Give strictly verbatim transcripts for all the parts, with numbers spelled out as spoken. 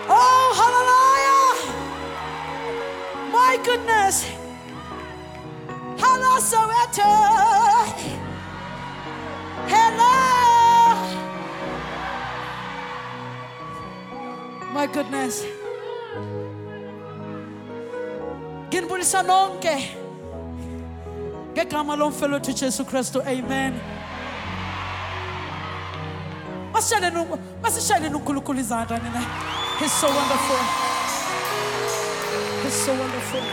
Oh, hallelujah. My goodness. Hello, Soweto. Hello. My goodness. Nginibulisa nonke. Ngegama lomfowethu Jesu Kristu. Amen. Masishayeleni uNkulunkulu izandla nina. He's so wonderful. He's so wonderful.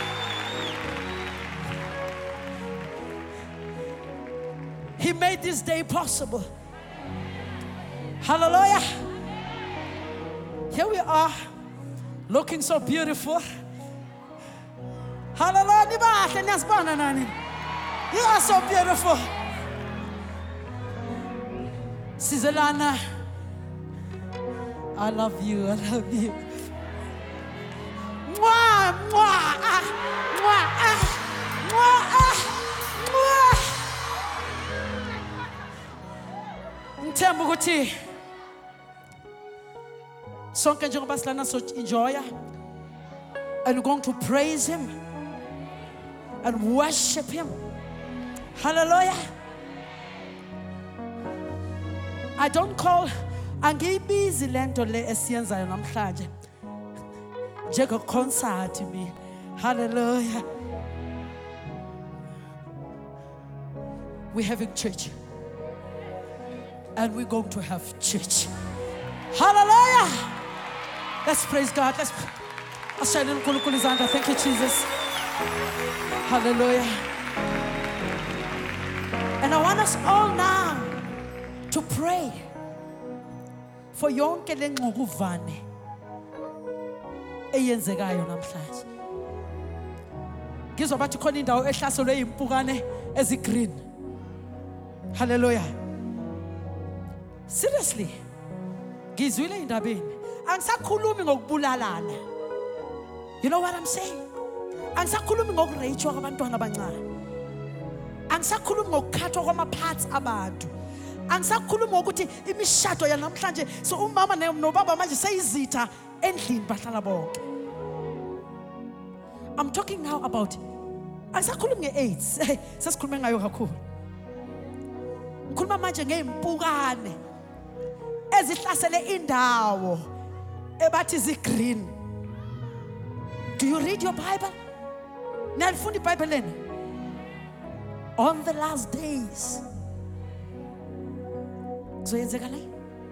He made this day possible. Hallelujah. Here we are, looking so beautiful. Hallelujah. You are so beautiful. Sizelana, I love you, I love you. Mwah, mwah, ah, mwah, ah, mwah, ah, mwah. Ngithemba ukuthi sonke njengoba silana so enjoy, and we're going to praise him and worship him. Hallelujah. I don't call angiyibizi lento le esiyenzayo namhlanje njenge concert me. Hallelujah. We're having church, and we're going to have church. Hallelujah. Let's praise God. Let's thank you, Jesus. Hallelujah. And I want us all now to pray for yonke lengqukuvane eyenzekayo namhlanje. Ngizwa bathi khona indawo ehlaselwe impukane ezigreen. Hallelujah. Seriously. Ngizwile indabeni. Angisakhulumi ngokubulalana. You know what I'm saying? Angisakhulumi ngokureyitshwa kwabantwana abancane. Angisakhulumi ngokukhathwa kwama-parts abantu. Angisakhulumi ngokuthi imishado yanamhlanje so umama nobaba manje seyizitha endlini bahlala bonke. I'm talking now about angisakhulumi nge-AIDS. Sesikhulume ngayo kakhulu. Ngikhuluma manje ngeimpukane ezihlasele indawo ebathi zi-green. Do you read your Bible? Niyalifunda iBhayibheli lenu? On the last days kuzoyenzeka la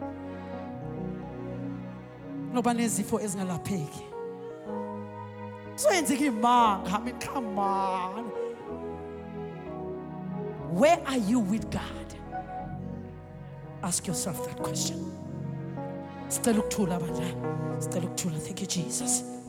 noba nezifo ezingalapheki. Kuzoyenzeka imanga. I mean, come on. Where are you with God? Ask yourself that question. Stay look to Thank you, Jesus.